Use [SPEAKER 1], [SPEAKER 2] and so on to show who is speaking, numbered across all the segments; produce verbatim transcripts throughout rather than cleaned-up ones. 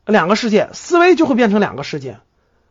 [SPEAKER 1] 两个世界，思维就会变成两个世界。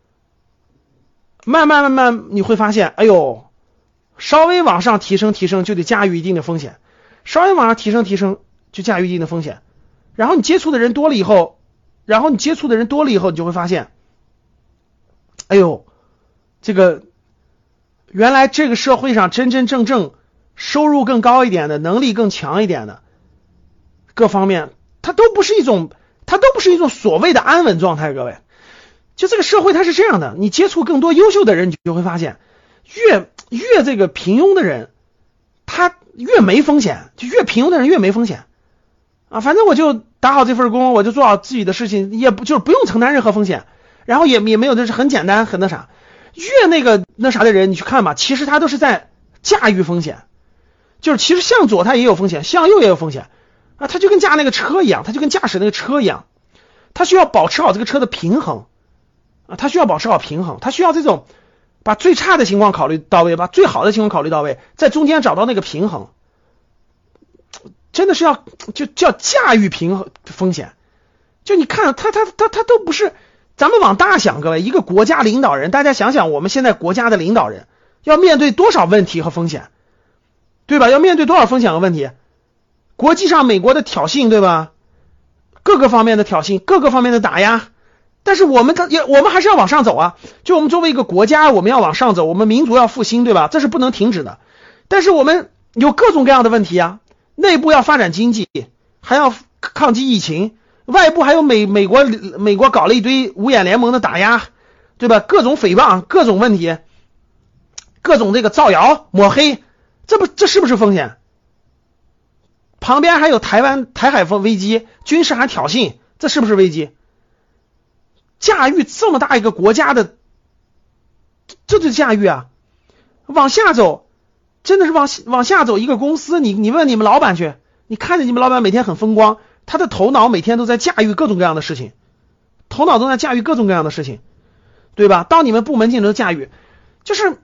[SPEAKER 1] 慢慢慢慢你会发现，哎呦，稍微往上提升提升就得驾驭一定的风险，稍微往上提升提升就驾驭一定的风险。然后你接触的人多了以后，然后你接触的人多了以后，你就会发现，哎呦，这个原来这个社会上真真正正收入更高一点的，能力更强一点的，各方面它都不是一种，它都不是一种所谓的安稳状态。各位，就这个社会它是这样的，你接触更多优秀的人，你就会发现，越越这个平庸的人，他越没风险，就越平庸的人越没风险啊。反正我就打好这份工，我就做好自己的事情，也不就是不用承担任何风险，然后也也没有，这是很简单很那啥。越那个那啥的人，你去看吧，其实他都是在驾驭风险，就是其实向左他也有风险，向右也有风险啊，他就跟驾那个车一样，他就跟驾驶那个车一样，他需要保持好这个车的平衡啊，他需要保持好平衡，他需要这种把最差的情况考虑到位，把最好的情况考虑到位，在中间找到那个平衡，真的是要就叫驾驭平衡风险。就你看他他他他都不是，咱们往大想，各位，一个国家领导人，大家想想我们现在国家的领导人要面对多少问题和风险，对吧？要面对多少风险和问题？国际上美国的挑衅，对吧？各个方面的挑衅，各个方面的打压，但是我们他也我们还是要往上走啊。就我们作为一个国家，我们要往上走，我们民族要复兴，对吧？这是不能停止的。但是我们有各种各样的问题啊，内部要发展经济，还要抗击疫情，外部还有美美国美国搞了一堆五眼联盟的打压，对吧？各种诽谤，各种问题，各种这个造谣抹黑，这不这是不是风险？旁边还有台湾台海危机，军事还挑衅，这是不是危机？驾驭这么大一个国家的，这就是驾驭啊。往下走，真的是往往下走，一个公司，你你问你们老板去，你看着你们老板每天很风光，他的头脑每天都在驾驭各种各样的事情，头脑都在驾驭各种各样的事情，对吧？到你们部门进行驾驭，就是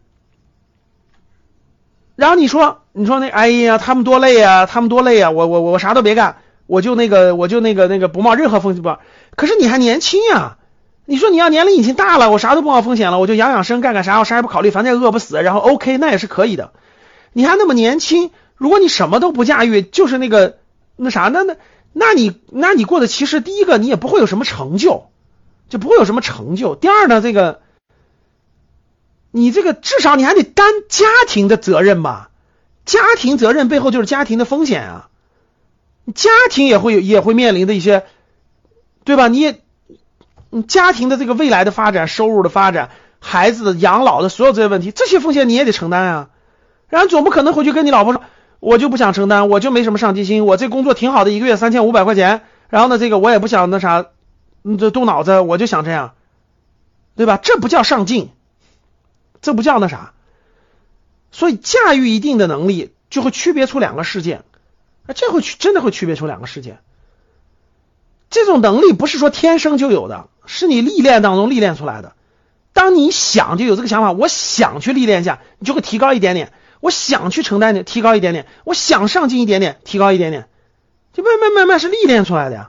[SPEAKER 1] 然后你说你说那哎呀他们多累啊，他们多累啊，我我我啥都别干，我就那个我就那个那个不冒任何风险不，可是你还年轻呀，你说你要年龄已经大了，我啥都不冒风险了，我就养养生干干啥，我啥也不考虑，反正也饿不死，然后 OK 那也是可以的。你还那么年轻，如果你什么都不驾驭，就是那个那啥那那那你那你过的其实第一个你也不会有什么成就，就不会有什么成就。第二呢，这个你这个至少你还得担家庭的责任吧，家庭责任背后就是家庭的风险啊，家庭也会也会面临的一些，对吧？你也家庭的这个未来的发展，收入的发展，孩子的养老的所有这些问题，这些风险你也得承担啊。然后总不可能回去跟你老婆说，我就不想承担，我就没什么上进心，我这工作挺好的，一个月三千五百块钱，然后呢这个我也不想那啥，嗯，这动脑子，我就想这样，对吧？这不叫上进，这不叫那啥。所以驾驭一定的能力就会区别出两个世界，这会真的会区别出两个世界。这种能力不是说天生就有的，是你历练当中历练出来的。当你想就有这个想法，我想去历练一下，你就会提高一点点，我想去承担一点，提高一点点，我想上进一点点，提高一点点，就慢慢慢慢是历练出来的呀。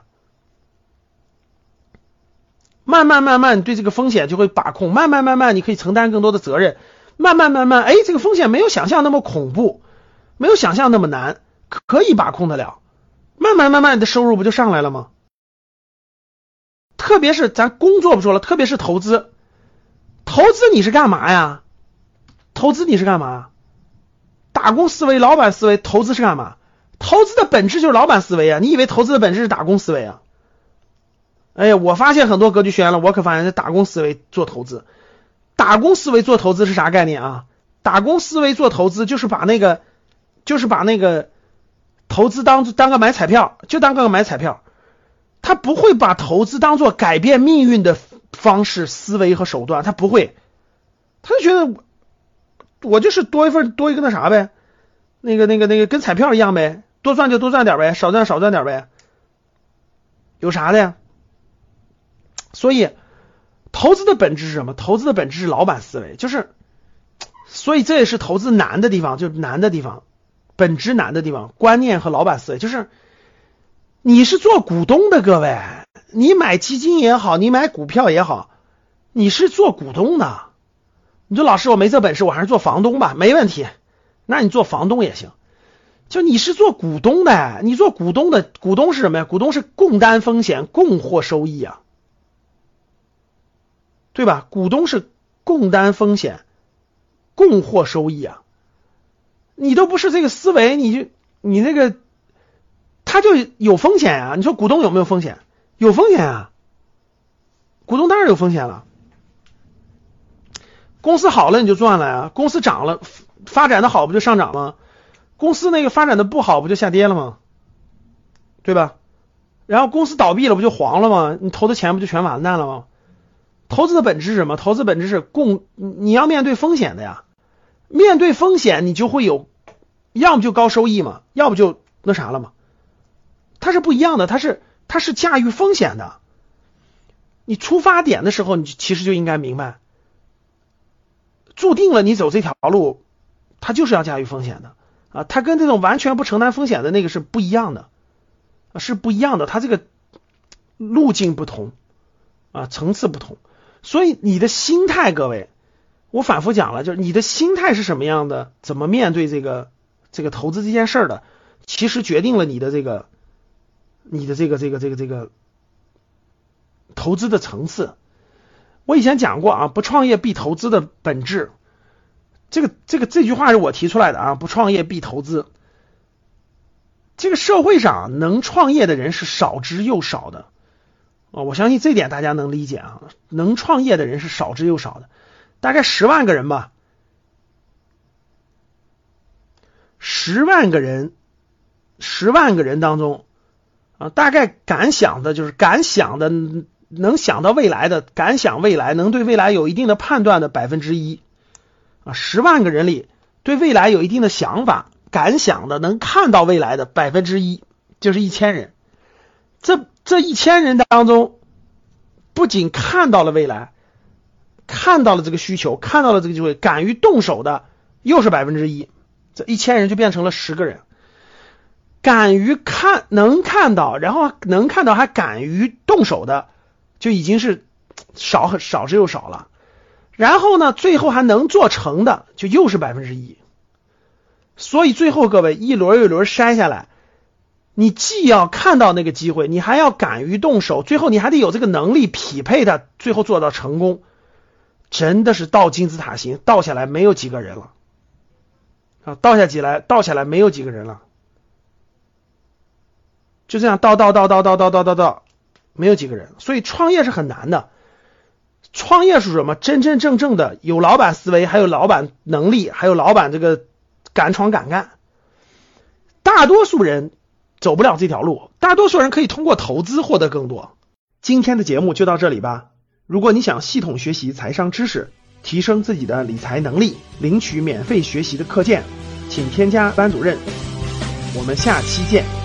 [SPEAKER 1] 慢慢慢慢对这个风险就会把控，慢慢慢慢你可以承担更多的责任，慢慢慢慢哎，这个风险没有想象那么恐怖，没有想象那么难，可以把控得了，慢慢慢慢你的收入不就上来了吗？特别是咱工作不说了，特别是投资，投资你是干嘛呀？投资你是干嘛？打工思维、老板思维，投资是干嘛？投资的本质就是老板思维啊！你以为投资的本质是打工思维啊？哎呀，我发现很多格局学员了，我可发现是打工思维做投资。打工思维做投资是啥概念啊？打工思维做投资就是把那个，就是把那个投资当当个买彩票，就当个买彩票。他不会把投资当做改变命运的方式、思维和手段，他不会，他就觉得我就是多一份多一个那啥呗，那个那个那个跟彩票一样呗，多赚就多赚点呗，少赚少赚点呗，有啥的呀？所以投资的本质是什么？投资的本质是老板思维，就是所以这也是投资难的地方，就是难的地方，本质难的地方，观念和老板思维，就是你是做股东的，各位， 你买基金也好，你买股票也好，你是做股东的。你说老师我没这本事，我还是做房东吧，没问题，那你做房东也行。就你是做股东的，你做股东的，股东是什么呀？股东是共担风险，共获收益啊，对吧？股东是共担风险，共获收益啊。你都不是这个思维，你就你那个他就有风险啊。你说股东有没有风险？有风险啊，股东当然有风险了。公司好了你就赚了呀，公司涨了发展的好不就上涨吗？公司那个发展的不好不就下跌了吗？对吧？然后公司倒闭了不就黄了吗？你投的钱不就全完蛋了吗？投资的本质是什么？投资本质是共，你要面对风险的呀。面对风险你就会有，要么就高收益嘛，要不就那啥了嘛。它是不一样的，它是它是驾驭风险的。你出发点的时候你其实就应该明白，注定了你走这条路它就是要驾驭风险的啊，它跟这种完全不承担风险的那个是不一样的，是不一样的，它这个路径不同啊，层次不同。所以你的心态，各位，我反复讲了，就是你的心态是什么样的，怎么面对这个这个投资这件事儿的，其实决定了你的这个你的这个这个这个这个投资的层次。我以前讲过啊，不创业必投资的本质，这个这个这句话是我提出来的啊，不创业必投资。这个社会上能创业的人是少之又少的啊，我相信这点大家能理解啊，能创业的人是少之又少的，大概十万个人吧，十万个人，十万个人当中啊，大概敢想的就是敢想的，能想到未来的，敢想未来，能对未来有一定的判断的百分之一啊，十万个人里对未来有一定的想法、敢想的、能看到未来的百分之一，就是一千人。这这一千人当中，不仅看到了未来，看到了这个需求，看到了这个机会，敢于动手的又是百分之一，这一千人就变成了十个人。敢于看，能看到，然后能看到还敢于动手的，就已经是少很少之又少了。然后呢，最后还能做成的，就又是百分之一。所以最后各位一轮一轮筛下来，你既要看到那个机会，你还要敢于动手，最后你还得有这个能力匹配它，最后做到成功，真的是倒金字塔形，倒下来没有几个人了啊！倒下起来，倒下来没有几个人了，就这样倒倒倒倒倒倒倒倒倒，没有几个人。所以创业是很难的。创业是什么？真真正正的有老板思维，还有老板能力，还有老板这个敢闯敢干。大多数人走不了这条路，大多数人可以通过投资获得更多。今天的节目就到这里吧。如果你想系统学习财商知识，提升自己的理财能力，领取免费学习的课件，请添加班主任。我们下期见。